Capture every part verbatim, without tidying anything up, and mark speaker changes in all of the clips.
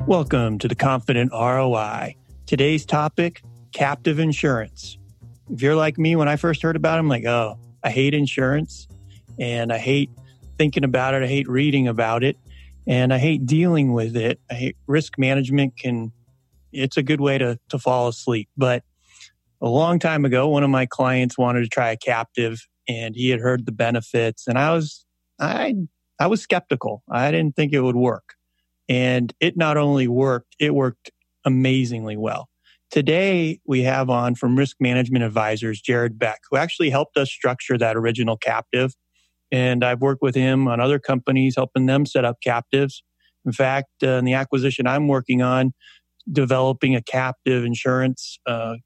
Speaker 1: Welcome to the Confident R O I. Today's topic, captive insurance. If you're like me, when I first heard about it, I'm like, oh, I hate insurance and I hate thinking about it. I hate reading about it and I hate dealing with it. I hate risk management can, it's a good way to, to fall asleep. But a long time ago, one of my clients wanted to try a captive and he had heard the benefits and I was, I, I was skeptical. I didn't think it would work. And it not only worked, it worked amazingly well. Today, we have on from Risk Management Advisors, Jared Beck, who actually helped us structure that original captive. And I've worked with him on other companies, helping them set up captives. In fact, uh, in the acquisition I'm working on, developing a captive insurance uh,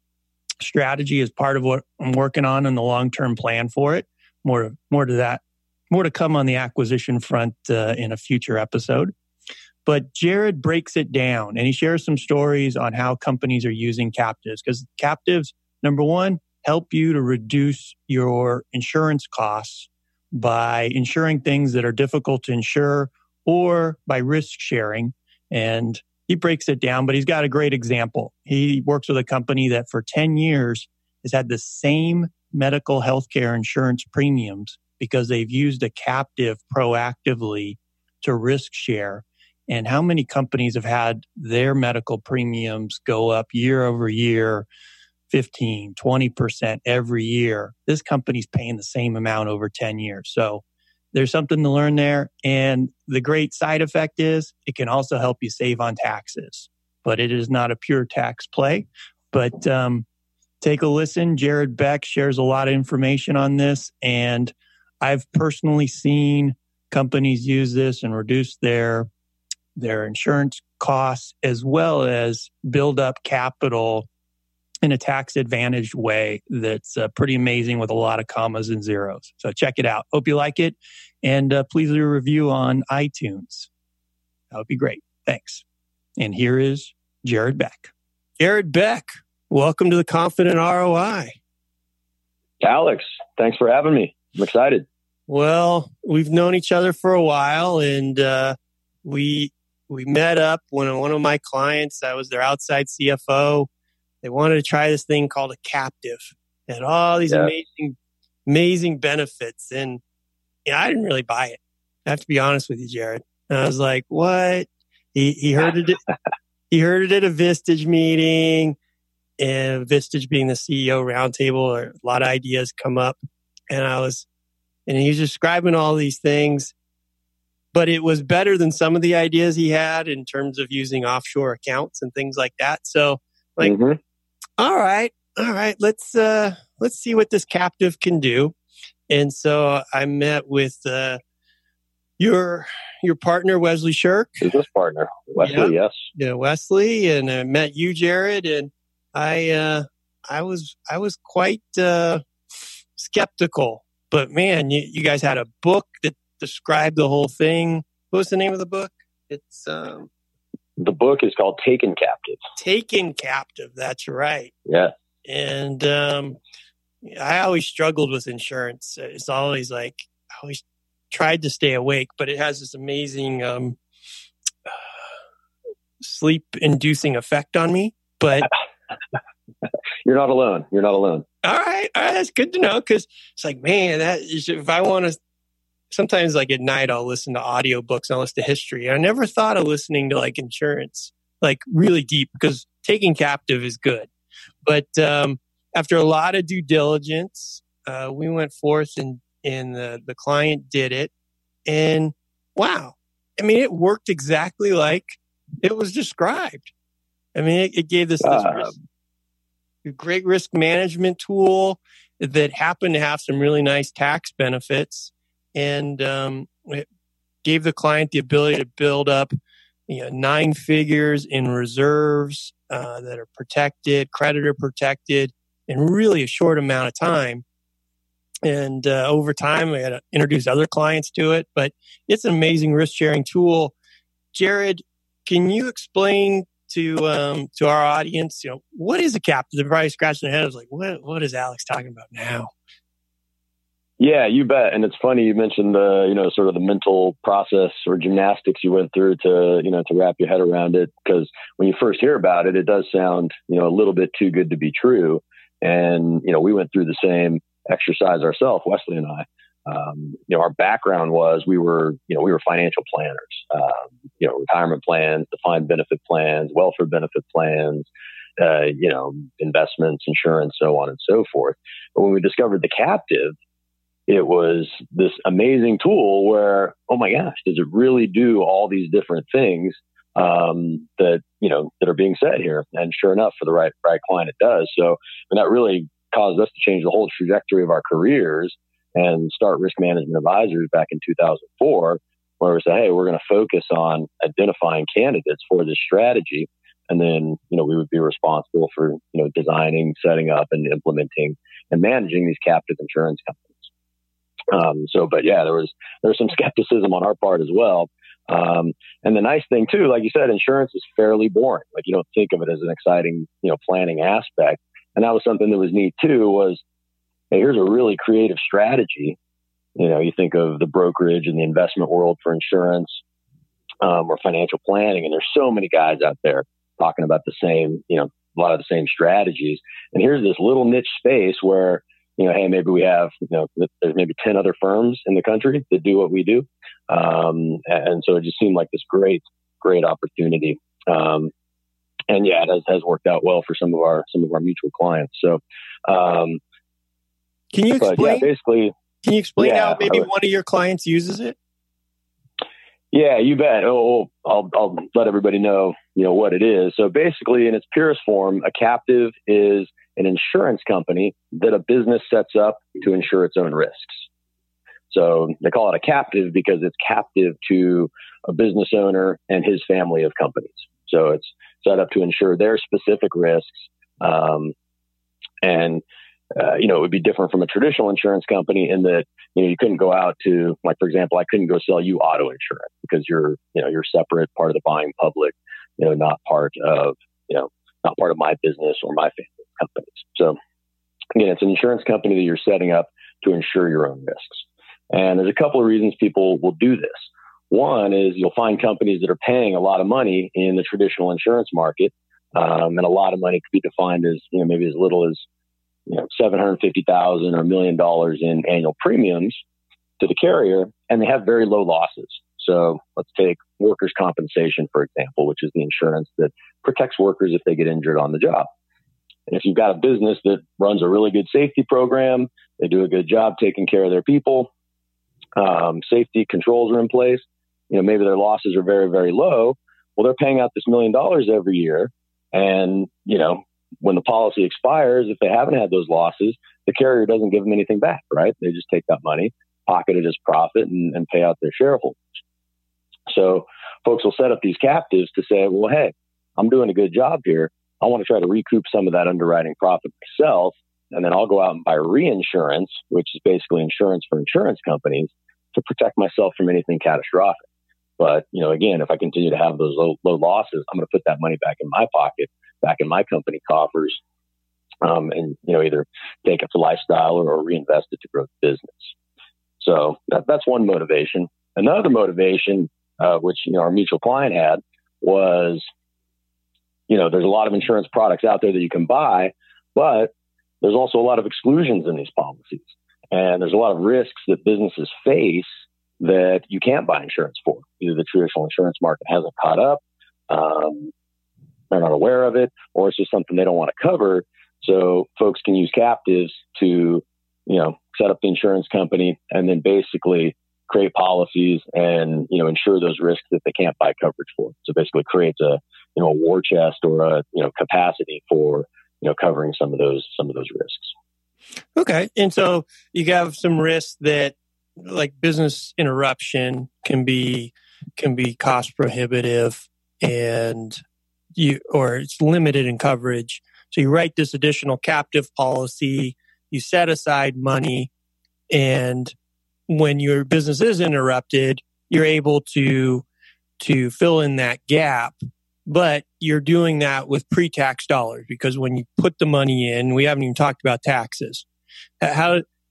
Speaker 1: strategy is part of what I'm working on and the long-term plan for it. More, more to that, more to come on the acquisition front uh, in a future episode. But Jared breaks it down and he shares some stories on how companies are using captives because captives, number one, help you to reduce your insurance costs by insuring things that are difficult to insure or by risk sharing. And he breaks it down, but he's got a great example. He works with a company that for ten years has had the same medical healthcare insurance premiums because they've used a captive proactively to risk share. And how many companies have had their medical premiums go up year over year, fifteen, twenty percent every year? This company's paying the same amount over ten years. So there's something to learn there. And the great side effect is it can also help you save on taxes. But it is not a pure tax play. But um, take a listen. Jared Beck shares a lot of information on this. And I've personally seen companies use this and reduce their their insurance costs, as well as build up capital in a tax-advantaged way that's uh, pretty amazing with a lot of commas and zeros. So check it out. Hope you like it. And uh, please leave a review on iTunes. That would be great. Thanks. And here is Jared Beck. Jared Beck, welcome to the Confident R O I.
Speaker 2: Alex, thanks for having me. I'm excited.
Speaker 1: Well, we've known each other for a while, and uh, we... We met up when one of my clients, I was their outside C F O. They wanted to try this thing called a captive. It had all these yeah. amazing, amazing benefits. And you know, I didn't really buy it. I have to be honest with you, Jared. And I was like, what? He he heard it. he heard it at a Vistage meeting, and Vistage being the C E O roundtable, a lot of ideas come up. And I was, and he was describing all these things. But it was better than some of the ideas he had in terms of using offshore accounts and things like that. So, like, mm-hmm. all right, all right, let's uh, let's see what this captive can do. And so I met with uh, your your partner Wesley Shirk,
Speaker 2: business partner Wesley,
Speaker 1: yeah.
Speaker 2: yes,
Speaker 1: yeah, Wesley, and I met you, Jared, and I uh, I was I was quite uh, skeptical, but man, you, you guys had a book that describe the whole thing. What was the name of the book? It's um,
Speaker 2: the book is called Taken Captive.
Speaker 1: Taken Captive. That's right.
Speaker 2: Yeah.
Speaker 1: And um, I always struggled with insurance. It's always like I always tried to stay awake, but it has this amazing um, sleep-inducing effect on me. But
Speaker 2: you're not alone. You're not alone.
Speaker 1: All right, all right. That's good to know because it's like, man, that if I want to. Sometimes like at night, I'll listen to audiobooks and I'll listen to history. I never thought of listening to like insurance, like really deep because taking captive is good. But um, after a lot of due diligence, uh, we went forth and, and the, the client did it. And wow, I mean, it worked exactly like it was described. I mean, it, it gave this, this
Speaker 2: uh,
Speaker 1: risk, great risk management tool that happened to have some really nice tax benefits. And um, it gave the client the ability to build up you know, nine figures in reserves uh, that are protected, creditor protected, in really a short amount of time. And uh, over time, we had to introduce other clients to it. But it's an amazing risk-sharing tool. Jared, can you explain to um, to our audience, you know, what is a captive? They're probably scratching their heads like, what what is Alex talking about now?
Speaker 2: Yeah, you bet. And it's funny you mentioned the, you know, sort of the mental process or gymnastics you went through to, you know, to wrap your head around it. Because when you first hear about it, it does sound, you know, a little bit too good to be true. And, you know, we went through the same exercise ourselves, Wesley and I. Um, you know, our background was we were, you know, we were financial planners, um, you know, retirement plans, defined benefit plans, welfare benefit plans, uh, you know, investments, insurance, so on and so forth. But when we discovered the captive, it was this amazing tool where, oh my gosh, does it really do all these different things um, that, you know, that are being said here? And sure enough, for the right, right client, it does. So, and that really caused us to change the whole trajectory of our careers and start Risk Management Advisors back in two thousand four, where we say, hey, we're going to focus on identifying candidates for this strategy. And then, you know, we would be responsible for, you know, designing, setting up and implementing and managing these captive insurance companies. Um, so, but yeah, there was, there was some skepticism on our part as well. Um, and the nice thing too, like you said, insurance is fairly boring. Like you don't think of it as an exciting, you know, planning aspect. And that was something that was neat too, was, hey, here's a really creative strategy. You know, you think of the brokerage and the investment world for insurance, um, or financial planning, and there's so many guys out there talking about the same, you know, a lot of the same strategies. And here's this little niche space where, you know, hey, maybe we have, you know, there's maybe ten other firms in the country that do what we do. Um, and so it just seemed like this great, great opportunity. Um, and yeah, it has, has worked out well for some of our, some of our mutual clients. So, um,
Speaker 1: can you explain,
Speaker 2: yeah, basically,
Speaker 1: can you explain
Speaker 2: yeah,
Speaker 1: how maybe
Speaker 2: would,
Speaker 1: one of your clients uses it?
Speaker 2: Yeah, you bet. Oh, I'll, I'll let everybody know, you know, what it is. So basically in its purest form, a captive is an insurance company that a business sets up to insure its own risks. So they call it a captive because it's captive to a business owner and his family of companies. So it's set up to insure their specific risks. Um, and, uh, you know, it would be different from a traditional insurance company in that, you know, you couldn't go out to, like, for example, I couldn't go sell you auto insurance because you're, you know, you're separate, part of the buying public, you know, not part of, you know, not part of my business or my family companies. So again, it's an insurance company that you're setting up to insure your own risks. And there's a couple of reasons people will do this. One is you'll find companies that are paying a lot of money in the traditional insurance market. Um, and a lot of money could be defined as, you know, maybe as little as, you know, seven hundred fifty thousand dollars or a million dollars in annual premiums to the carrier, and they have very low losses. So let's take workers' compensation, for example, which is the insurance that protects workers if they get injured on the job. And if you've got a business that runs a really good safety program, they do a good job taking care of their people, um, safety controls are in place, you know, maybe their losses are very, very low. Well, they're paying out this million dollars every year. And, you know, when the policy expires, if they haven't had those losses, the carrier doesn't give them anything back, right? They just take that money, pocket it as profit, and, and pay out their shareholders. So folks will set up these captives to say, well, hey, I'm doing a good job here. I want to try to recoup some of that underwriting profit myself. And then I'll go out and buy reinsurance, which is basically insurance for insurance companies, to protect myself from anything catastrophic. But, you know, again, if I continue to have those low, low losses, I'm going to put that money back in my pocket, back in my company coffers, um, and, you know, either take it to lifestyle or, or reinvest it to grow the business. So that, that's one motivation. Another motivation, uh, which, you know, our mutual client had was, you know, there's a lot of insurance products out there that you can buy, but there's also a lot of exclusions in these policies. And there's a lot of risks that businesses face that you can't buy insurance for. Either the traditional insurance market hasn't caught up, um, they're not aware of it, or it's just something they don't want to cover. So folks can use captives to, you know, set up the insurance company and then basically create policies and, you know, insure those risks that they can't buy coverage for. So basically creates a, you know, a war chest or a, you know, capacity for, you know, covering some of those, some of those risks.
Speaker 1: Okay. And so you have some risks that, like business interruption, can be, can be cost prohibitive and you, or it's limited in coverage. So you write this additional captive policy, you set aside money, and when your business is interrupted, you're able to, to fill in that gap. But you're doing that with pre-tax dollars, because when you put the money in, we haven't even talked about taxes. How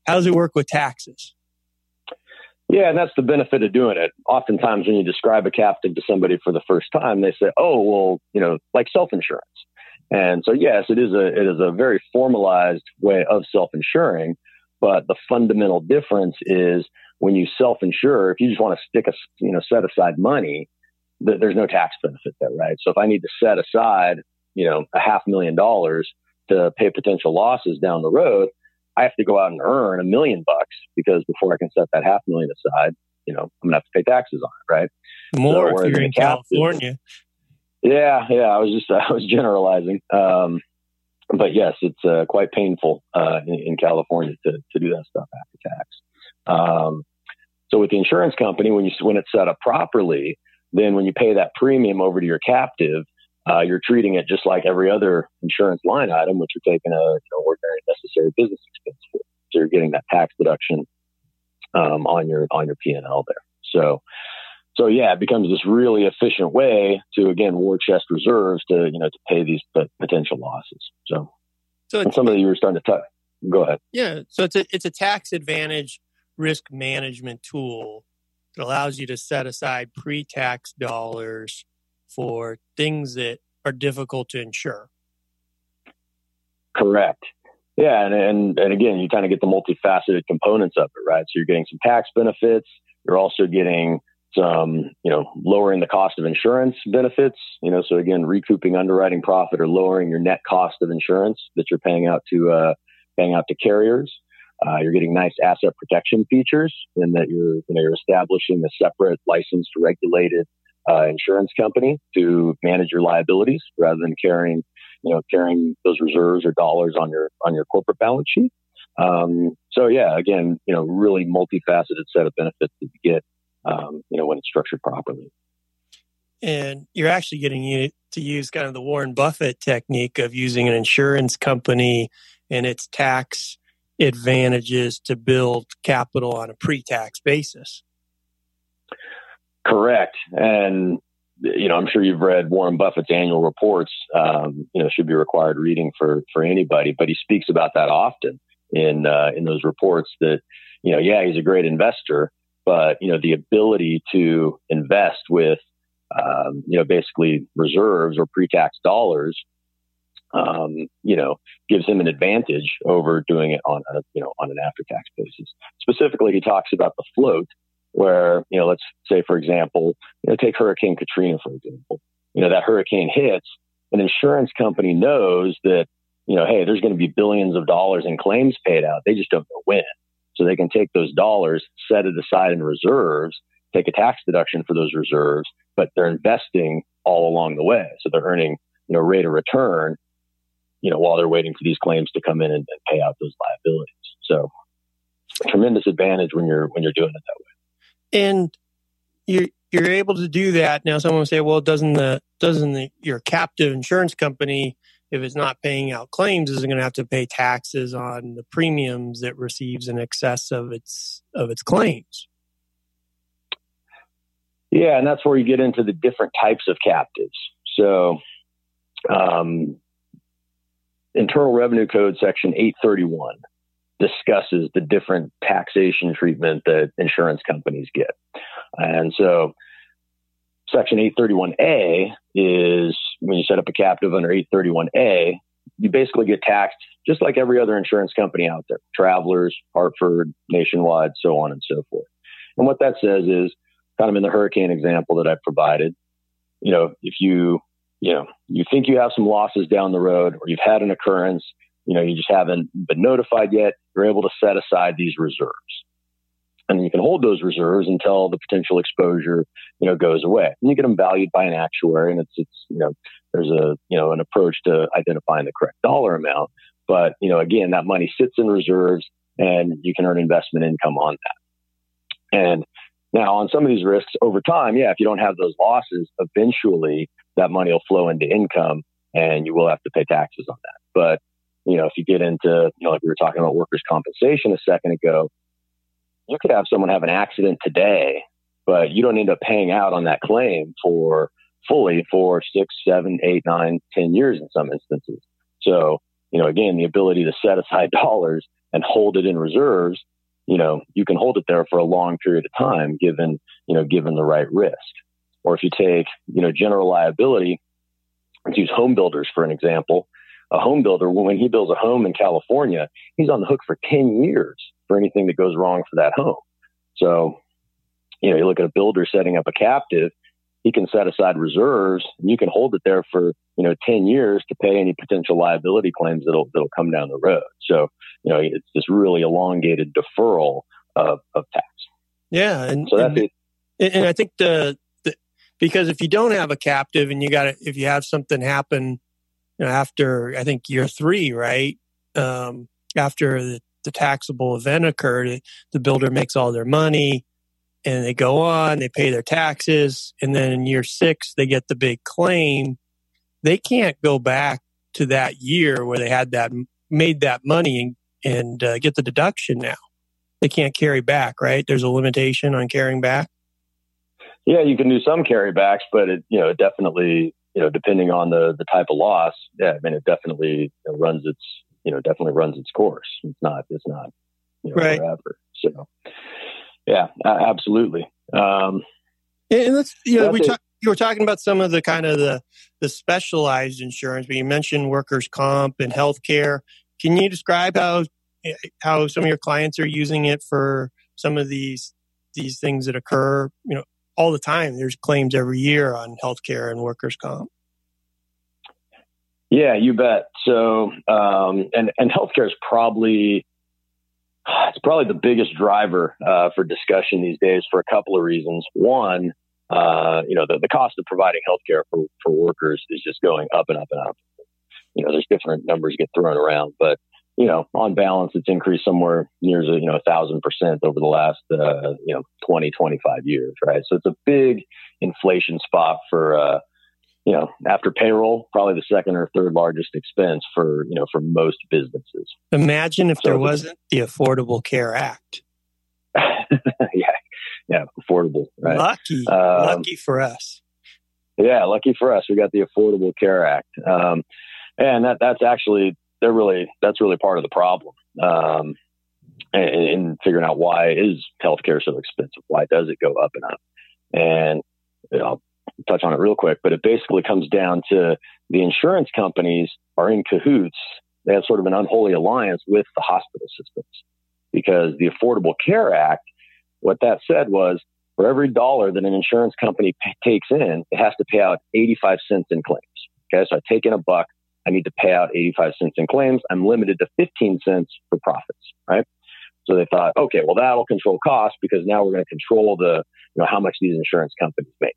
Speaker 1: how does it work with taxes?
Speaker 2: Yeah, and that's the benefit of doing it. Oftentimes when you describe a captive to somebody for the first time, they say, oh, well, you know, like self-insurance. And so, yes, it is a it is a very formalized way of self-insuring, but the fundamental difference is when you self-insure, if you just want to stick a, you know, set aside money, th- there's no tax benefit there, right? So if I need to set aside, you know, a half million dollars to pay potential losses down the road, I have to go out and earn a million bucks because before I can set that half million aside, you know, I'm gonna have to pay taxes on it, right?
Speaker 1: More
Speaker 2: so,
Speaker 1: if you're in California.
Speaker 2: Yeah, yeah. I was just I was generalizing, um, but yes, it's uh, quite painful uh, in, in California to to do that stuff after tax. Um, so with the insurance company, when you when it's set up properly, then when you pay that premium over to your captive, Uh, you're treating it just like every other insurance line item, which you're taking a you know, ordinary necessary business expense for. So you're getting that tax deduction um, on your on your P and L there. So, so yeah, it becomes this really efficient way to again war chest reserves to you know to pay these p- potential losses. So,
Speaker 1: so
Speaker 2: and some of you were starting to touch. Go ahead.
Speaker 1: Yeah, so it's a it's a tax advantage risk management tool that allows you to set aside pre-tax dollars for things that are difficult to insure.
Speaker 2: Correct. Yeah, and, and and again, you kind of get the multifaceted components of it, right? So you're getting some tax benefits. You're also getting some, you know, lowering the cost of insurance benefits. You know, so again, recouping underwriting profit or lowering your net cost of insurance that you're paying out to uh, paying out to carriers. Uh, you're getting nice asset protection features in that you're you know you're establishing a separate licensed regulated Uh, insurance company to manage your liabilities rather than carrying, you know, carrying those reserves or dollars on your on your corporate balance sheet. Um, so yeah, again, you know, really multifaceted set of benefits that you get, um, you know, when it's structured properly.
Speaker 1: And you're actually getting to use kind of the Warren Buffett technique of using an insurance company and its tax advantages to build capital on a pre-tax basis.
Speaker 2: Correct. And, you know, I'm sure you've read Warren Buffett's annual reports, um, you know, should be required reading for, for anybody, but he speaks about that often in, uh, in those reports that, you know, yeah, he's a great investor, but, you know, the ability to invest with, um, you know, basically reserves or pre-tax dollars, um, you know, gives him an advantage over doing it on a, you know, on an after-tax basis. Specifically, he talks about the float, where, you know, let's say, for example, you know, take Hurricane Katrina, for example. You know, that hurricane hits, an insurance company knows that, you know, hey, there's going to be billions of dollars in claims paid out. They just don't know when. So they can take those dollars, set it aside in reserves, take a tax deduction for those reserves, but they're investing all along the way. So they're earning, you know, rate of return, you know, while they're waiting for these claims to come in and, and pay out those liabilities. So tremendous advantage when you're, when you're doing it that way.
Speaker 1: And you're you're able to do that. Now, someone will say, "Well, doesn't the doesn't the, your captive insurance company, if it's not paying out claims, isn't going to have to pay taxes on the premiums it receives in excess of its of its claims?"
Speaker 2: Yeah, and that's where you get into the different types of captives. So, um, Internal Revenue Code Section eight thirty-one. Discusses the different taxation treatment that insurance companies get. And so Section eight thirty-one A is when you set up a captive under eight thirty-one A, you basically get taxed just like every other insurance company out there, Travelers, Hartford, Nationwide, so on and so forth. And what that says is, kind of in the hurricane example that I provided, you know, if you, you know, you think you have some losses down the road or you've had an occurrence, you know, you just haven't been notified yet, you're able to set aside these reserves. And you can hold those reserves until the potential exposure, you know, goes away. And you get them valued by an actuary, and it's, it's, you know, there's a, you know, an approach to identifying the correct dollar amount. But, you know, again, that money sits in reserves and you can earn investment income on that. And now on some of these risks over time, yeah, if you don't have those losses, eventually that money will flow into income and you will have to pay taxes on that. But, you know, if you get into, you know, like we were talking about workers' compensation a second ago, you could have someone have an accident today, but you don't end up paying out on that claim for fully for six, seven, eight, nine, ten years in some instances. So, you know, again, the ability to set aside dollars and hold it in reserves, you know, you can hold it there for a long period of time, given, you know, given the right risk. Or if you take, you know, general liability, let's use home builders for an example. A home builder, when he builds a home in California, he's on the hook for ten years for anything that goes wrong for that home. So, you know, you look at a builder setting up a captive, he can set aside reserves and you can hold it there for, you know, ten years to pay any potential liability claims that'll, that'll come down the road. So, you know, it's this really elongated deferral of, of tax.
Speaker 1: Yeah. And,
Speaker 2: so that's
Speaker 1: and,
Speaker 2: it.
Speaker 1: and I think the, the, because if you don't have a captive and you got to, if you have something happen, you know, after, I think year three, right? Um, after the, the taxable event occurred, the builder makes all their money and they go on, they pay their taxes. And then in year six, they get the big claim. They can't go back to that year where they had that, made that money and, and uh, get the deduction now. They can't carry back, right? There's a limitation on carrying back.
Speaker 2: Yeah, you can do some carrybacks, but it, you know, it definitely, you know, depending on the, the type of loss, yeah, I mean, it definitely you know, runs its, you know, definitely runs its course. It's not, it's not, you know,
Speaker 1: right.
Speaker 2: forever. So, yeah, absolutely. Um,
Speaker 1: and let's, you know, we
Speaker 2: it.
Speaker 1: talk, you were talking about some of the kind of the, the specialized insurance, but you mentioned workers' comp and healthcare. Can you describe how, how some of your clients are using it for some of these, these things that occur, you know, all the time? There's claims every year on healthcare and workers' comp.
Speaker 2: Yeah, you bet. So, um, and, and healthcare is probably, it's probably the biggest driver uh, for discussion these days for a couple of reasons. One, uh, you know, the, the cost of providing healthcare for, for workers is just going up and up and up. You know, there's different numbers get thrown around, but, you know, on balance, it's increased somewhere near, you know, a thousand percent over the last, uh, you know, twenty, twenty-five years, right? So it's a big inflation spot for, uh, you know, after payroll, probably the second or third largest expense for, you know, for most businesses.
Speaker 1: Imagine if
Speaker 2: so
Speaker 1: there wasn't the Affordable Care Act.
Speaker 2: yeah. Yeah. Affordable. Right?
Speaker 1: Lucky.
Speaker 2: Um,
Speaker 1: lucky for us.
Speaker 2: Yeah. Lucky for us. We got the Affordable Care Act. Um, and that, that's actually, they're really, that's really part of the problem. Um, in, in figuring out why is healthcare so expensive? Why does it go up and up? And, you know, I'll touch on it real quick, but it basically comes down to the insurance companies are in cahoots. They have sort of an unholy alliance with the hospital systems, because the Affordable Care Act, what that said was for every dollar that an insurance company p- takes in, it has to pay out eighty-five cents in claims. Okay. So I take in a buck, I need to pay out eighty-five cents in claims. I'm limited to fifteen cents for profits, right? So they thought, okay, well, that'll control costs because now we're going to control the, you know, how much these insurance companies make.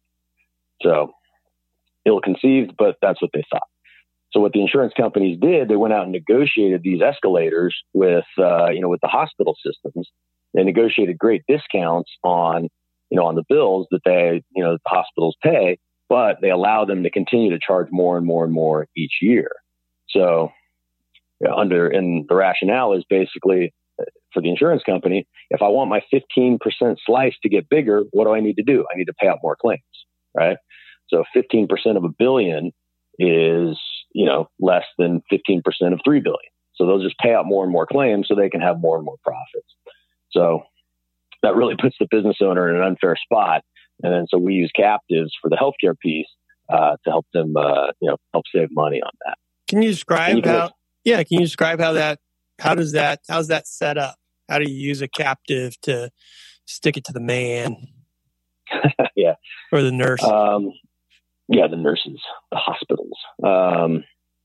Speaker 2: So ill-conceived, but that's what they thought. So what the insurance companies did, they went out and negotiated these escalators with, uh, you know, with the hospital systems. They negotiated great discounts on, you know, on the bills that they, you know, the hospitals pay, but they allow them to continue to charge more and more and more each year. So you know, under, and the rationale is basically for the insurance company, if I want my fifteen percent slice to get bigger, what do I need to do? I need to pay out more claims, right? So fifteen percent of a billion is, you know, less than fifteen percent of three billion. So they'll just pay out more and more claims so they can have more and more profits. So that really puts the business owner in an unfair spot. And then so we use captives for the healthcare piece uh, to help them, uh, you know, help save money on that.
Speaker 1: Can you describe
Speaker 2: you can
Speaker 1: how?
Speaker 2: make,
Speaker 1: yeah, can you describe how that? How does that? How's that set up? How do you use a captive to stick it to the man?
Speaker 2: yeah,
Speaker 1: or the nurse?
Speaker 2: Um, yeah, the nurses, the hospitals. Um,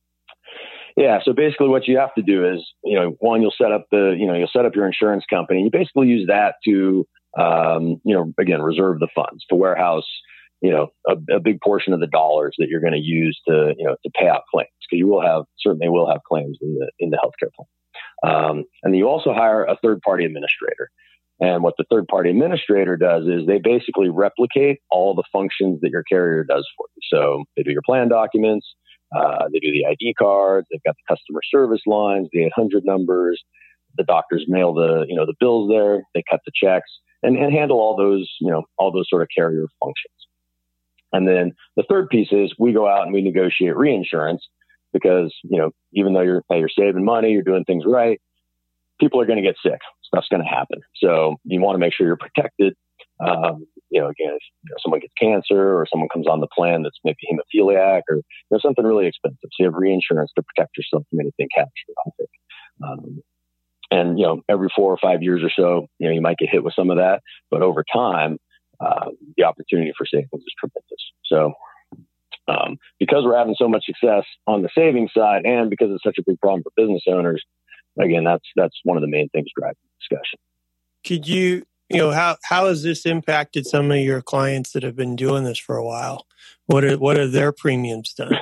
Speaker 2: yeah, so basically, what you have to do is, you know, one, you'll set up the, you know, you'll set up your insurance company. You basically use that to, um, you know, again, reserve the funds to warehouse, you know, a, a big portion of the dollars that you're going to use to, you know, to pay out claims, because you will have certainly will have claims in the in the healthcare plan. Um, and then you also hire a third party administrator. And what the third party administrator does is they basically replicate all the functions that your carrier does for you. So they do your plan documents, uh, they do the I D cards, they've got the customer service lines, the eight hundred numbers, the doctors mail the, you know, the bills there, they cut the checks and, and handle all those, you know, all those sort of carrier functions. And then the third piece is we go out and we negotiate reinsurance because, you know, even though you're, hey, you're saving money, you're doing things right, people are going to get sick. Stuff's going to happen. So you want to make sure you're protected. Um, you know, again, if you know, someone gets cancer or someone comes on the plan that's maybe hemophiliac or you know, something really expensive. So you have reinsurance to protect yourself from anything catastrophic. Um, and, you know, every four or five years or so, you know, you might get hit with some of that. But over time, uh, the opportunity for savings is tremendous. So um, because we're having so much success on the savings side and because it's such a big problem for business owners, again, that's that's one of the main things driving the discussion.
Speaker 1: Could you, you know, how how has this impacted some of your clients that have been doing this for a while? What are what are their premiums done?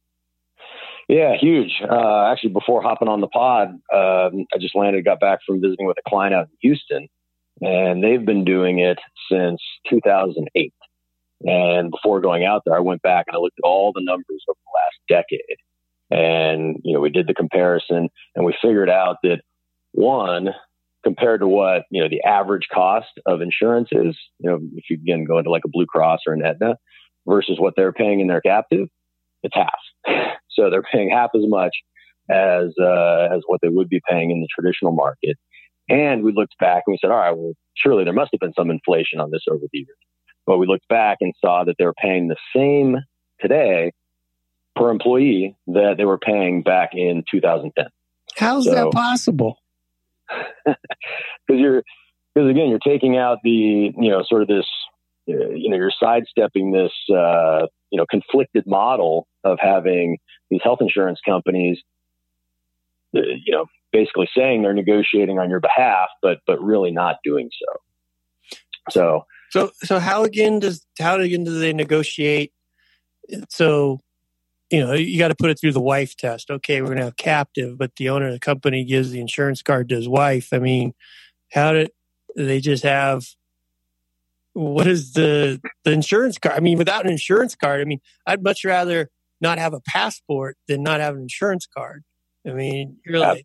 Speaker 2: Yeah, huge. Uh, actually, before hopping on the pod, um, I just landed, got back from visiting with a client out in Houston, and they've been doing it since two thousand eight. And before going out there, I went back and I looked at all the numbers over the last decade. And, you know, we did the comparison and we figured out that one, compared to what, you know, the average cost of insurance is, you know, if you again go into like a Blue Cross or an Aetna versus what they're paying in their captive, it's half. So they're paying half as much as, uh, as what they would be paying in the traditional market. And we looked back and we said, all right, well, surely there must have been some inflation on this over the years. But we looked back and saw that they were paying the same today per employee that they were paying back in two thousand ten.
Speaker 1: How's so, that possible?
Speaker 2: Because you're, because again, you're taking out the, you know, sort of this, uh, you know, you're sidestepping this, uh, you know, conflicted model of having these health insurance companies, uh, you know, basically saying they're negotiating on your behalf, but but really not doing so. So.
Speaker 1: So, so how again does how again do they negotiate? So, you know, you got to put it through the wife test. Okay, we're going to have captive, but the owner of the company gives the insurance card to his wife. I mean, how did they just have? What is the the insurance card? I mean, without an insurance card, I mean, I'd much rather not have a passport than not have an insurance card. I mean, you're like,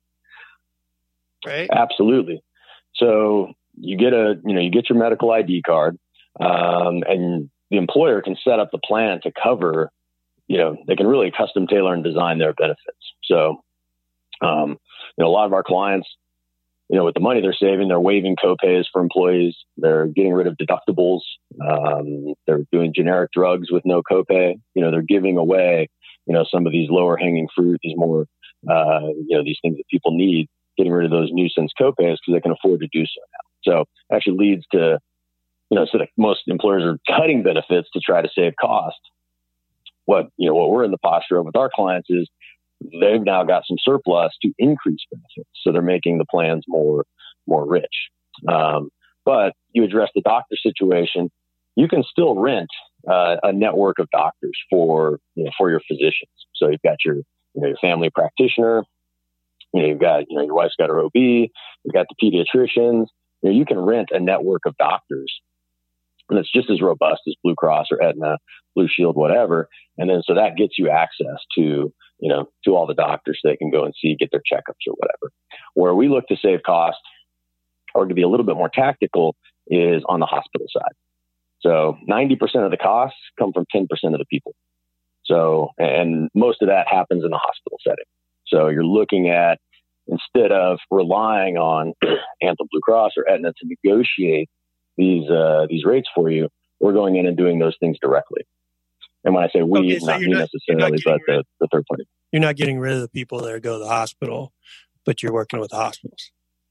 Speaker 1: right?
Speaker 2: Absolutely. So. You get a, you know, you get your medical I D card, um, and the employer can set up the plan to cover, you know, they can really custom tailor and design their benefits. So, um, you know, a lot of our clients, you know, with the money they're saving, they're waiving copays for employees. They're getting rid of deductibles. Um, they're doing generic drugs with no copay. You know, they're giving away, you know, some of these lower hanging fruit, these more, uh, you know, these things that people need, getting rid of those nuisance copays because they can afford to do so now. So it actually leads to, you know, so that most employers are cutting benefits to try to save cost. What, you know, what we're in the posture of with our clients is they've now got some surplus to increase benefits. So they're making the plans more, more rich. Um, but you address the doctor situation, you can still rent uh, a network of doctors for, you know, for your physicians. So you've got your, you know, your family practitioner, you know, you've got, you know, your wife's got her O B, you've got the pediatricians. You know, you can rent a network of doctors, and it's just as robust as Blue Cross or Aetna, Blue Shield, whatever. And then so that gets you access to, you know, to all the doctors so they can go and see, get their checkups or whatever. Where we look to save cost, or to be a little bit more tactical, is on the hospital side. So ninety percent of the costs come from ten percent of the people. So, and most of that happens in the hospital setting. So you're looking at, instead of relying on Anthem, Blue Cross, or Aetna to negotiate these uh, these rates for you, we're going in and doing those things directly. And when I say we,
Speaker 1: okay, so
Speaker 2: not me
Speaker 1: not,
Speaker 2: necessarily, but the, the third party.
Speaker 1: You're not getting rid of the people that go to the hospital, but you're working with the hospitals.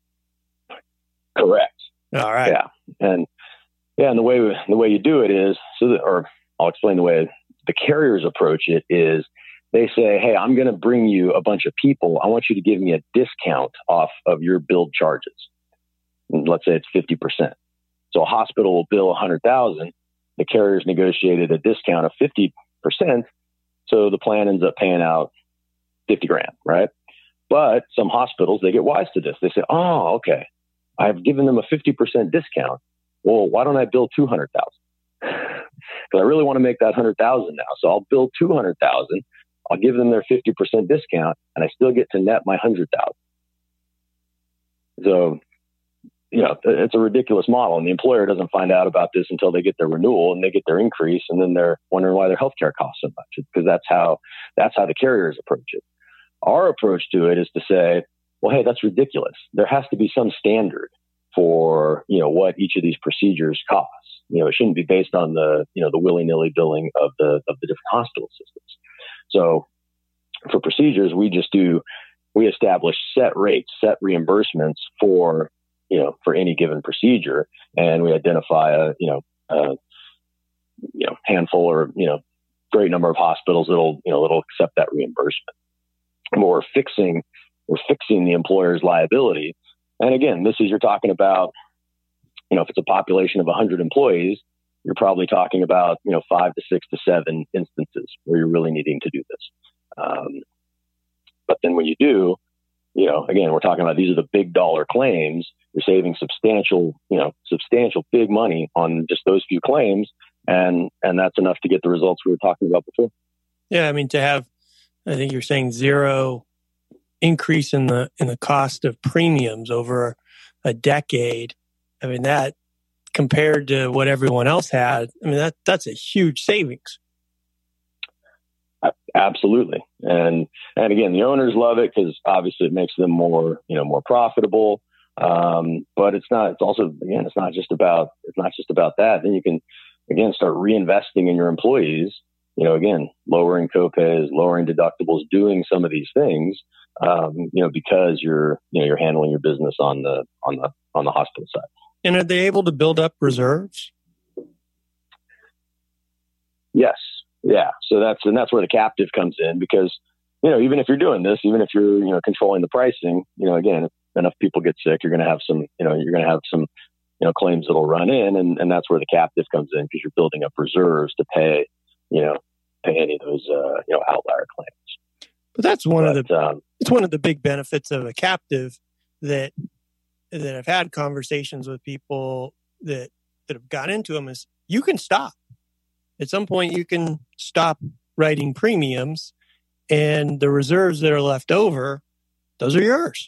Speaker 2: Correct.
Speaker 1: All right.
Speaker 2: Yeah, and yeah, and the way the way you do it is so that, or I'll explain the way the carriers approach it is. They say, hey, I'm going to bring you a bunch of people. I want you to give me a discount off of your billed charges. And let's say it's fifty percent. So a hospital will bill one hundred thousand dollars. The carriers negotiated a discount of fifty percent. So the plan ends up paying out fifty grand, right? But some hospitals, they get wise to this. They say, oh, okay, I've given them a fifty percent discount. Well, why don't I bill two hundred thousand dollars? Because I really want to make that one hundred thousand dollars now. So I'll bill two hundred thousand dollars. I'll give them their fifty percent discount and I still get to net my one hundred thousand dollars. So, you know, it's a ridiculous model, and the employer doesn't find out about this until they get their renewal and they get their increase, and then they're wondering why their healthcare costs so much. It's because that's how, that's how the carriers approach it. Our approach to it is to say, well, hey, that's ridiculous. There has to be some standard for, you know, what each of these procedures costs. You know, it shouldn't be based on the, you know, the willy-nilly billing of the, of the different hospital systems. So for procedures, we just do, we establish set rates, set reimbursements for, you know, for any given procedure. And we identify a, you know, a, you know, handful or, you know, great number of hospitals that'll, you know, that'll accept that reimbursement. And we're fixing, we're fixing the employer's liability. And again, this is, you're talking about, you know, if it's a population of one hundred employees, you're probably talking about, you know, five to six to seven instances where you're really needing to do this. Um, but then when you do, you know, again, we're talking about, these are the big dollar claims. You're saving substantial, you know, substantial big money on just those few claims. And, and that's enough to get the results we were talking about before.
Speaker 1: Yeah. I mean, to have, I think you're saying zero increase in the, in the cost of premiums over a decade. I mean, that compared to what everyone else had, I mean, that that's a huge savings.
Speaker 2: Absolutely. And, and again, the owners love it because obviously it makes them more, you know, more profitable. Um, but it's not, it's also, again, it's not just about, it's not just about that. Then you can, again, start reinvesting in your employees, you know, again, lowering copays, lowering deductibles, doing some of these things, um, you know, because you're, you know, you're handling your business on the, on the, on the hospital side.
Speaker 1: And are they able to build up reserves?
Speaker 2: Yes. Yeah. So that's, and that's where the captive comes in, because, you know, even if you're doing this, even if you're, you know, controlling the pricing, you know, again, if enough people get sick, you're going to have some, you know, you're going to have some, you know, claims that'll run in, and, and that's where the captive comes in, because you're building up reserves to pay, you know, pay any of those, uh, you know, outlier claims.
Speaker 1: But that's one but, of the, um, it's one of the big benefits of a captive that, that I've had conversations with people that, that have got into them is you can stop. At some point, you can stop writing premiums, and the reserves that are left over, those are yours.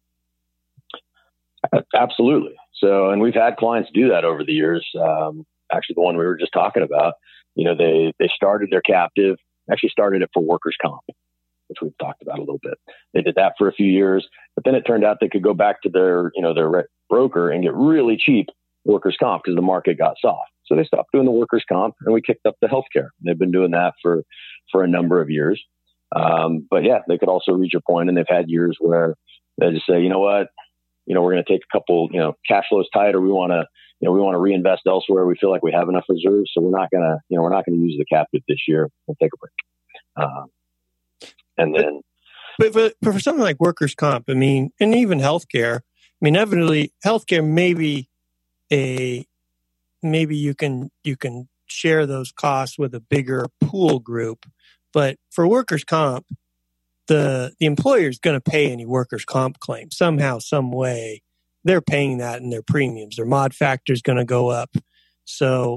Speaker 2: Absolutely. So, and we've had clients do that over the years. Um, actually, the one we were just talking about, you know, they, they started their captive, actually started it for workers' comp, which we've talked about a little bit. They did that for a few years, but then it turned out they could go back to their, you know, their re- broker and get really cheap workers' comp because the market got soft. So they stopped doing the workers' comp, and we kicked up the healthcare. They've been doing that for, for a number of years. Um, but yeah, they could also reach a point, and they've had years where they just say, you know what, you know, we're going to take a couple, you know, cash flow's tight, or we want to, you know, we want to reinvest elsewhere. We feel like we have enough reserves, so we're not going to, you know, we're not going to use the captive this year. We'll take a break. Um, and then,
Speaker 1: but, but, but for something like workers' comp, I mean, and even healthcare, I mean, inevitably, healthcare maybe a maybe you can you can share those costs with a bigger pool group, but for workers' comp, the the employer is going to pay any workers' comp claim somehow, some way. They're paying that in their premiums. Their mod factor is going to go up, so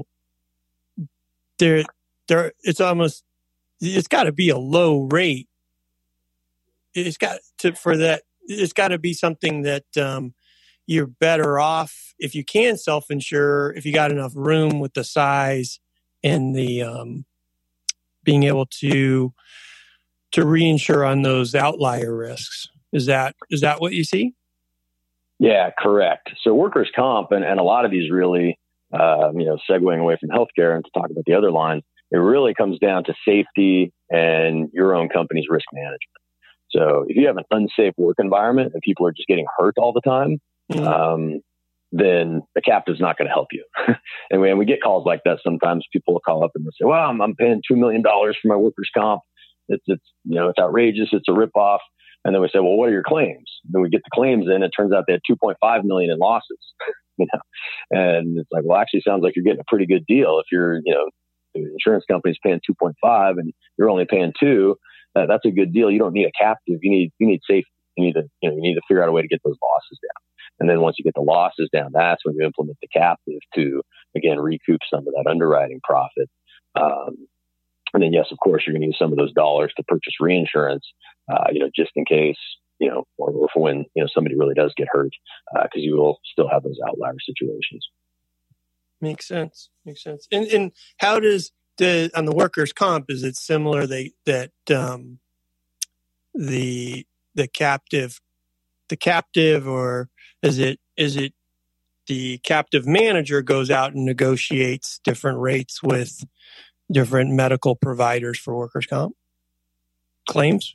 Speaker 1: there there it's almost it's got to be a low rate. It's got to for that. It's got to be something that um, you're better off if you can self-insure, if you got enough room with the size and the um, being able to to reinsure on those outlier risks. Is that is that what you see?
Speaker 2: Yeah, correct. So workers' comp and, and a lot of these really, uh, you know, segueing away from healthcare and to talk about the other lines, it really comes down to safety and your own company's risk management. So if you have an unsafe work environment and people are just getting hurt all the time, mm-hmm. um, then the captive's not going to help you. And when we get calls like that, sometimes people will call up and they'll say, well, I'm, I'm paying two million dollars for my workers' comp. It's, it's, you know, it's outrageous. It's a ripoff. And then we say, well, what are your claims? Then we get the claims in. It turns out they had two point five million in losses, you know, and it's like, well, actually sounds like you're getting a pretty good deal. If you're, you know, the insurance company's paying two point five and you're only paying two, uh, that's a good deal. You don't need a captive. You need, you need safety. You need to, you know, you need to figure out a way to get those losses down. And then once you get the losses down, that's when you implement the captive to, again, recoup some of that underwriting profit. Um, and then, yes, of course, you're going to use some of those dollars to purchase reinsurance, uh, you know, just in case, you know, or, or for when, you know, somebody really does get hurt, because uh, you will still have those outlier situations.
Speaker 1: Makes sense. Makes sense. And, and how does the, on the workers' comp, is it similar they, that um, the the captive the captive, or is it is it the captive manager goes out and negotiates different rates with different medical providers for workers' comp claims?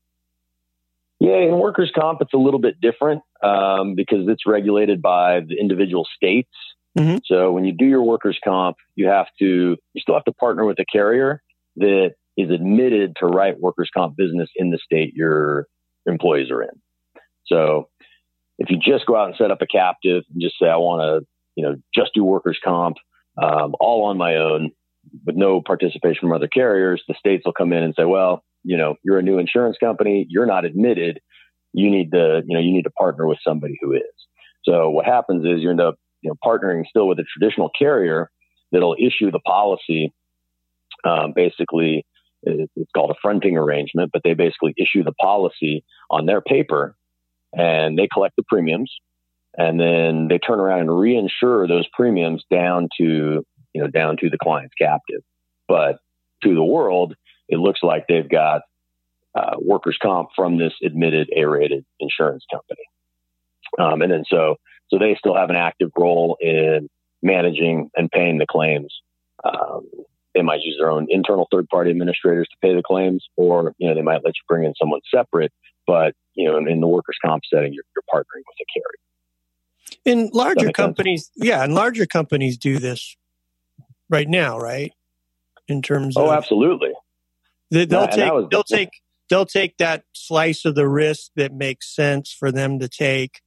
Speaker 2: Yeah, in workers' comp, it's a little bit different um, because it's regulated by the individual states. Mm-hmm. So when you do your workers' comp, you have to, you still have to partner with a carrier that is admitted to write workers' comp business in the state your employees are in. So if you just go out and set up a captive and just say, I want to, you know, just do workers' comp um, all on my own with no participation from other carriers, the states will come in and say, well, you know, you're a new insurance company, you're not admitted. You need to, you know, you need to partner with somebody who is. So what happens is you end up, you know, partnering still with a traditional carrier that'll issue the policy. Um, basically, it's called a fronting arrangement, but they basically issue the policy on their paper and they collect the premiums, and then they turn around and reinsure those premiums down to, you know, down to the client's captive. But to the world, it looks like they've got uh, workers' comp from this admitted A-rated insurance company. Um, and then so, so they still have an active role in managing and paying the claims. Um, they might use their own internal third-party administrators to pay the claims, or, you know, they might let you bring in someone separate. But, you know, in, in the workers' comp setting, you're, you're partnering with a carrier.
Speaker 1: And larger companies, sense? yeah, and larger companies do this right now, right? In terms
Speaker 2: oh,
Speaker 1: of,
Speaker 2: oh, absolutely.
Speaker 1: They, they'll
Speaker 2: yeah,
Speaker 1: take,
Speaker 2: was,
Speaker 1: they'll take, they'll take that slice of the risk that makes sense for them to take,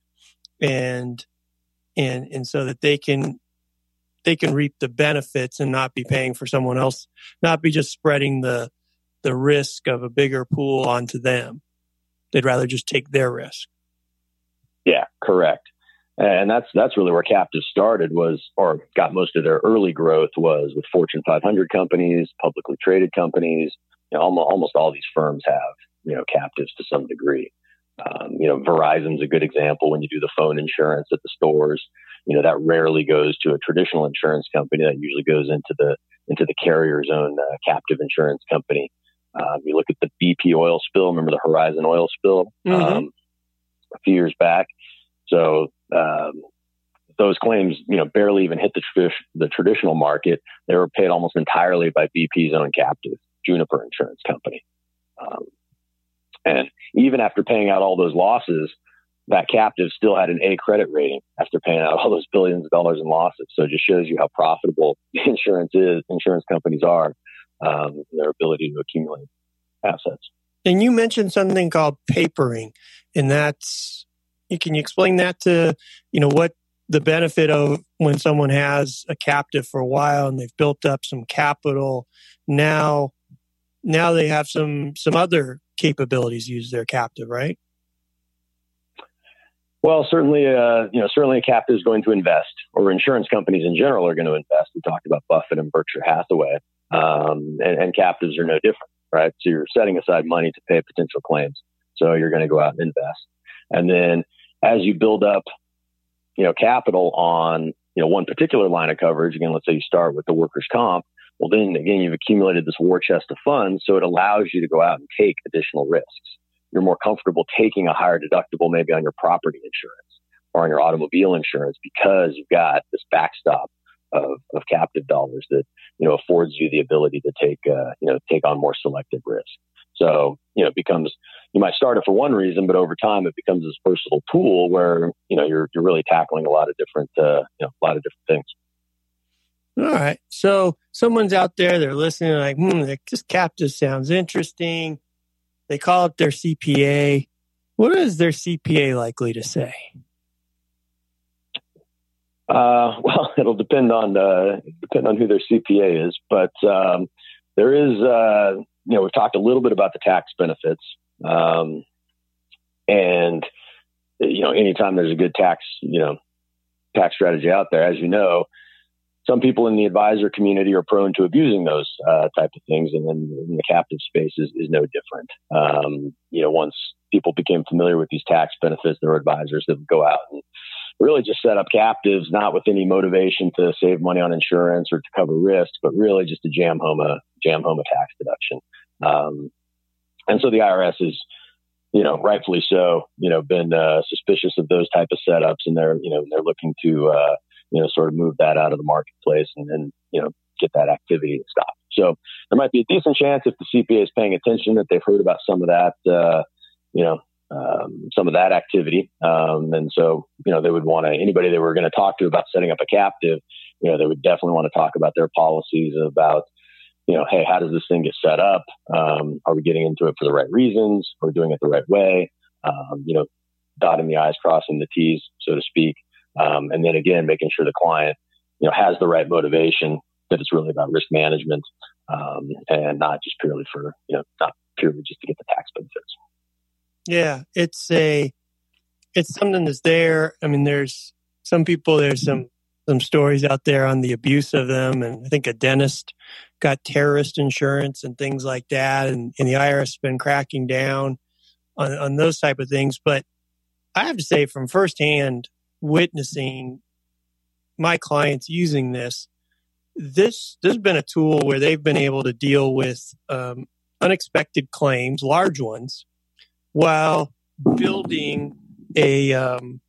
Speaker 1: and and and so that they can they can reap the benefits and not be paying for someone else, not be just spreading the the risk of a bigger pool onto them. They'd rather just take their risk.
Speaker 2: Yeah, correct. And that's that's really where captives started, was, or got most of their early growth was with Fortune five hundred companies, publicly traded companies. You know, almost, almost all these firms have, you know, captives to some degree. Um, you know, Verizon's a good example. When you do the phone insurance at the stores, you know, that rarely goes to a traditional insurance company. That usually goes into the into the carrier's own uh, captive insurance company. Um, you look at the B P oil spill. Remember the Horizon oil spill mm-hmm. um, a few years back? So um, those claims, you know, barely even hit the, tra- the traditional market. They were paid almost entirely by B P's own captive, Juniper Insurance Company. Um, and even after paying out all those losses, that captive still had an A credit rating after paying out all those billions of dollars in losses. So it just shows you how profitable insurance is, insurance companies are, um, their ability to accumulate assets.
Speaker 1: And you mentioned something called papering, and that's, can you explain that to, you know, what the benefit of when someone has a captive for a while and they've built up some capital, now, now they have some, some other capabilities to use their captive, right?
Speaker 2: Well, certainly, uh, you know, certainly a captive is going to invest, or insurance companies in general are going to invest. We talked about Buffett and Berkshire Hathaway, um, and, and captives are no different, right? So you're setting aside money to pay potential claims. So you're going to go out and invest. And then as you build up, you know, capital on, you know, one particular line of coverage, again, let's say you start with the workers' comp, well, then again, you've accumulated this war chest of funds. So it allows you to go out and take additional risks. You're more comfortable taking a higher deductible, maybe on your property insurance or on your automobile insurance, because you've got this backstop of, of captive dollars that, you know, affords you the ability to take, uh, you know, take on more selective risk. So, you know, it becomes, you might start it for one reason, but over time it becomes this versatile tool where, you know, you're, you're really tackling a lot of different, uh, you know, a lot of different things.
Speaker 1: All right. So someone's out there, they're listening like, hmm, this captive sounds interesting. They call up their C P A. What is their C P A likely to say?
Speaker 2: Uh, well, it'll depend on uh, depend on who their C P A is, but um, there is, uh, you know, we've talked a little bit about the tax benefits, um, and you know, anytime there's a good tax, you know, tax strategy out there, as you know, some people in the advisor community are prone to abusing those uh, type of things, and then in the captive space is, is no different. Um, you know, once people became familiar with these tax benefits, there were advisors that would go out and really just set up captives, not with any motivation to save money on insurance or to cover risk, but really just to jam home a jam home a tax deduction. Um, and so the I R S is you know, rightfully so, you know, been uh, suspicious of those type of setups, and they're, you know, they're looking to, uh, you know, sort of move that out of the marketplace and, and, you know, get that activity stopped. So there might be a decent chance, if the C P A is paying attention, that they've heard about some of that, uh, you know, um, some of that activity. Um, and so, you know, they would want to, anybody they were going to talk to about setting up a captive, you know, they would definitely want to talk about their policies about, you know, hey, how does this thing get set up? Um, are we getting into it for the right reasons? Are we doing it the right way? Um, you know, dotting the I's, crossing the T's, so to speak. Um, and then again, making sure the client, you know, has the right motivation, that it's really about risk management, um, and not just purely for, you know, not purely just to get the tax benefits.
Speaker 1: Yeah, it's a, it's something that's there. I mean, there's some people, there's some, some stories out there on the abuse of them. And I think a dentist got terrorist insurance and things like that. And, and the I R S has been cracking down on, on those type of things. But I have to say, from firsthand witnessing my clients using this, this, this has been a tool where they've been able to deal with um, unexpected claims, large ones, while building a um,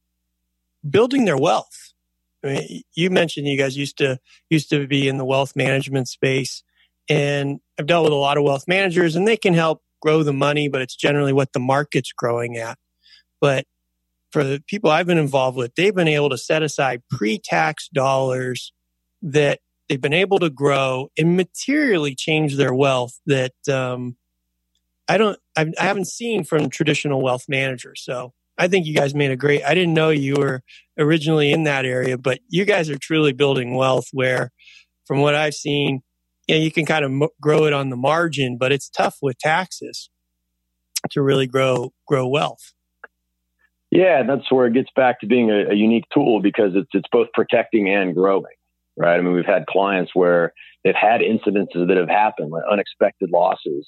Speaker 1: building their wealth. I mean, you mentioned you guys used to used to be in the wealth management space, and I've dealt with a lot of wealth managers, and they can help grow the money, but it's generally what the market's growing at. But for the people I've been involved with, they've been able to set aside pre-tax dollars that they've been able to grow and materially change their wealth that um, I don't, I've, I haven't seen from traditional wealth managers. So I think you guys made a great, I didn't know you were originally in that area, but you guys are truly building wealth where, from what I've seen, you know, you can kind of mo- grow it on the margin, but it's tough with taxes to really grow, grow wealth.
Speaker 2: Yeah, that's where it gets back to being a, a unique tool, because it's it's both protecting and growing, right? I mean, we've had clients where they've had incidences that have happened, like unexpected losses.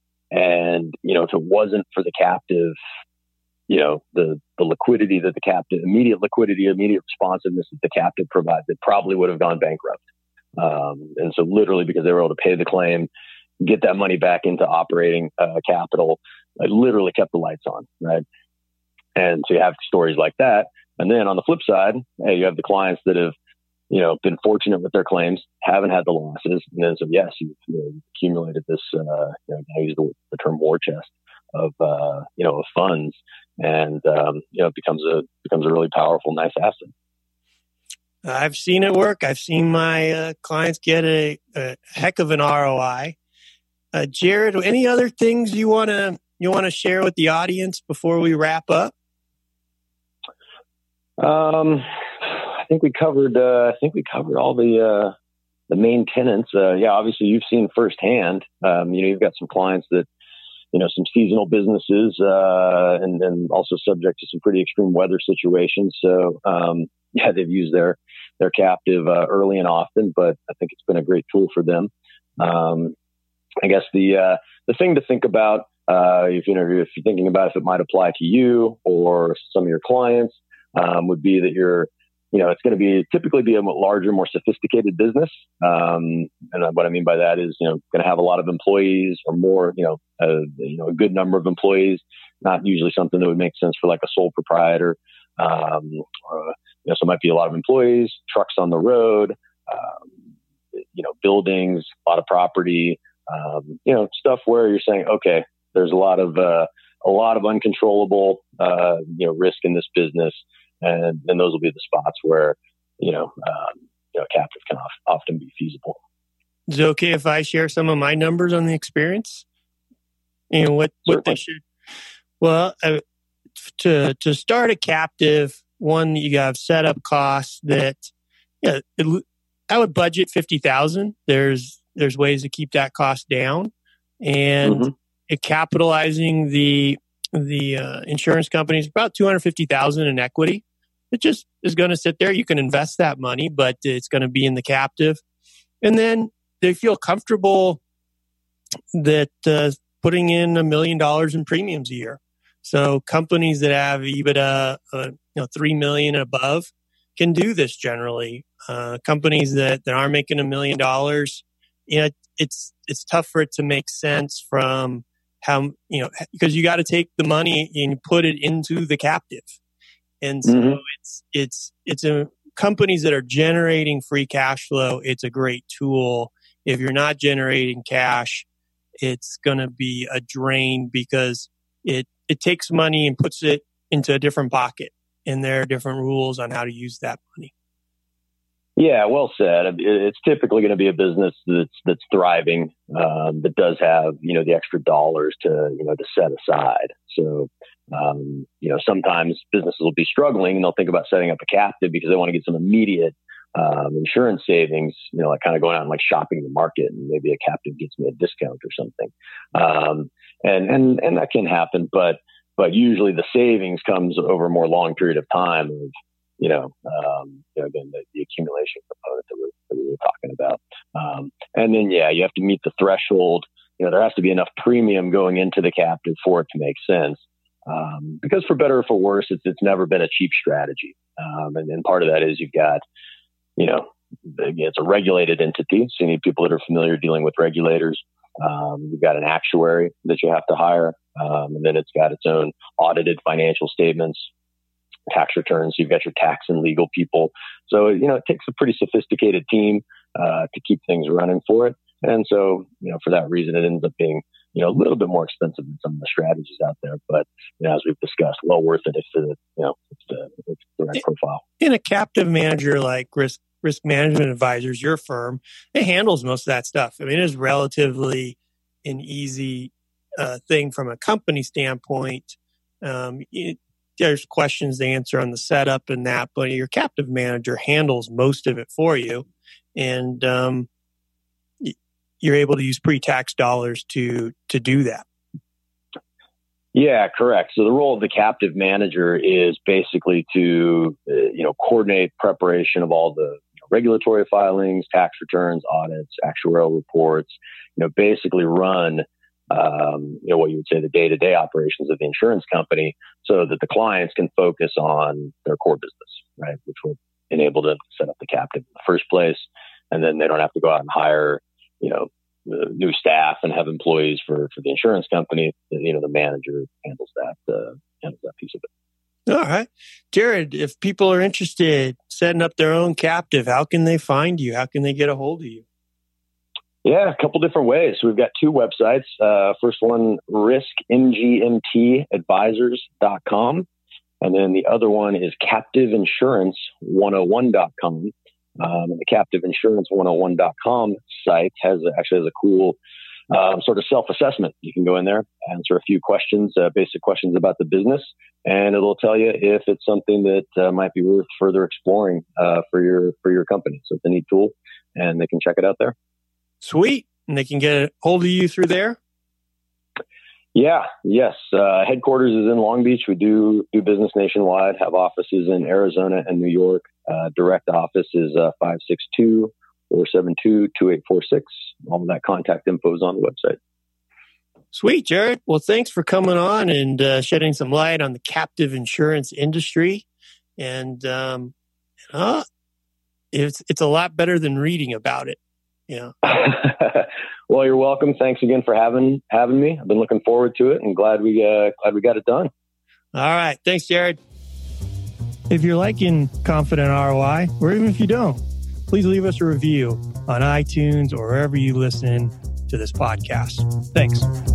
Speaker 2: And, you know, if it wasn't for the captive, you know, the, the liquidity that the captive, immediate liquidity, immediate responsiveness that the captive provides, it probably would have gone bankrupt. Um, and so literally, because they were able to pay the claim, get that money back into operating uh, capital, it literally kept the lights on, right? And so you have stories like that. And then on the flip side, hey, you have the clients that have, you know, been fortunate with their claims, haven't had the losses. And then so, yes, you've, you know, accumulated this, uh, you know, I use the, the term war chest of, uh, you know, of funds. And, um, you know, it becomes a, becomes a really powerful, nice asset.
Speaker 1: I've seen it work. I've seen my uh, clients get a, a heck of an R O I. Uh, Jared, any other things you want to, you want to share with the audience before we wrap up?
Speaker 2: Um, I think we covered, uh, I think we covered all the, uh, the main tenets. Uh, yeah, obviously you've seen firsthand, um, you know, you've got some clients that, you know, some seasonal businesses, uh, and then also subject to some pretty extreme weather situations. So, um, yeah, they've used their, their captive, uh, early and often, but I think it's been a great tool for them. Um, I guess the, uh, the thing to think about, uh, if, you know, if you're thinking about if it might apply to you or some of your clients, um, would be that you're, you know, it's going to be typically be a larger, more sophisticated business. Um, and what I mean by that is, you know, going to have a lot of employees or more, you know, uh, you know, a good number of employees, not usually something that would make sense for like a sole proprietor. Um, or, you know, so it might be a lot of employees, trucks on the road, um, you know, buildings, a lot of property, um, you know, stuff where you're saying, okay, there's a lot of, uh, a lot of uncontrollable, uh, you know, risk in this business. And then those will be the spots where, you know, um, you know, captive can of, often be feasible.
Speaker 1: Is it okay if I share some of my numbers on the experience? You know, what, what they should, well, uh, to, to start a captive, one, you have setup costs that, yeah, it, I would budget fifty thousand. There's, there's ways to keep that cost down, and mm-hmm. it, capitalizing the, the, uh, insurance companies about two hundred fifty thousand in equity. It just is going to sit there. You can invest that money, but it's going to be in the captive. And then they feel comfortable that uh, putting in a million dollars in premiums a year. So companies that have EBITDA, uh, you know, three million and above can do this generally. Uh, companies that, that aren't making a million dollars, you know, it's, it's tough for it to make sense from how, you know, because you got to take the money and put it into the captive. And so
Speaker 2: Mm-hmm.
Speaker 1: it's, it's, it's a companies that are generating free cash flow. It's a great tool. If you're not generating cash, it's going to be a drain because it, it takes money and puts it into a different pocket. And there are different rules on how to use that money.
Speaker 2: Yeah, well said. It's typically going to be a business that's that's thriving, um, that does have, you know, the extra dollars to, you know, to set aside. So, um, you know, sometimes businesses will be struggling and they'll think about setting up a captive because they want to get some immediate um, insurance savings, you know, like kind of going out and like shopping the market, and maybe a captive gets me a discount or something. Um, and, and, and that can happen, but, but usually the savings comes over a more long period of time of, you know, um, you know, again, the, the accumulation component that, we're, that we were talking about. Um, and then, yeah, you have to meet the threshold. You know, there has to be enough premium going into the captive for it to make sense. Um, because for better or for worse, it's, it's never been a cheap strategy. Um, and then part of that is you've got, you know, it's a regulated entity. So you need people that are familiar dealing with regulators. Um, you've got an actuary that you have to hire. Um, and then it's got its own audited financial statements, tax returns. You've got your tax and legal people. So, you know, it takes a pretty sophisticated team uh, to keep things running for it. And so, you know, for that reason, it ends up being, you know, a little bit more expensive than some of the strategies out there. But, you know, as we've discussed, well worth it if the, you know, it's the, it's the right profile.
Speaker 1: In a captive manager like Risk, Risk Management Advisors, your firm, it handles most of that stuff. I mean, it is relatively an easy uh, thing from a company standpoint. Um, it, There's questions to answer on the setup and that, but your captive manager handles most of it for you. And um, you're able to use pre-tax dollars to to do that.
Speaker 2: Yeah, correct. So the role of the captive manager is basically to, uh, you know, coordinate preparation of all the you know, regulatory filings, tax returns, audits, actuarial reports, you know, basically run Um, you know, what you would say the day-to-day operations of the insurance company so that the clients can focus on their core business, right? Which will enable them to set up the captive in the first place. And then they don't have to go out and hire, you know, new staff and have employees for, for the insurance company. You know, the manager handles that, uh, handles that piece of it.
Speaker 1: All right. Jared, if people are interested in setting up their own captive, how can they find you? How can they get a hold of you?
Speaker 2: Yeah, a couple different ways. So we've got two websites. Uh, first one, risk m g m t advisors dot com. And then the other one is captive insurance one oh one dot com. Um, and the captive insurance one oh one dot com site has actually has a cool um, sort of self-assessment. You can go in there, answer a few questions, uh, basic questions about the business, and it'll tell you if it's something that uh, might be worth further exploring uh, for your for your company. So it's a neat tool, and they can check it out there.
Speaker 1: Sweet. And they can get a hold of you through there?
Speaker 2: Yeah, yes. Uh, headquarters is in Long Beach. We do do business nationwide, have offices in Arizona and New York. Uh, direct office is uh, five six two, four seven two, two eight four six. All of that contact info is on the website.
Speaker 1: Sweet, Jared. Well, thanks for coming on and uh, shedding some light on the captive insurance industry. And um, uh, it's it's a lot better than reading about it. Yeah.
Speaker 2: Well, you're welcome. Thanks again for having having me. I've been looking forward to it and glad we uh, glad we got it done.
Speaker 1: All right. Thanks, Jared. If you're liking Confident R O I, or even if you don't, please leave us a review on iTunes or wherever you listen to this podcast. Thanks.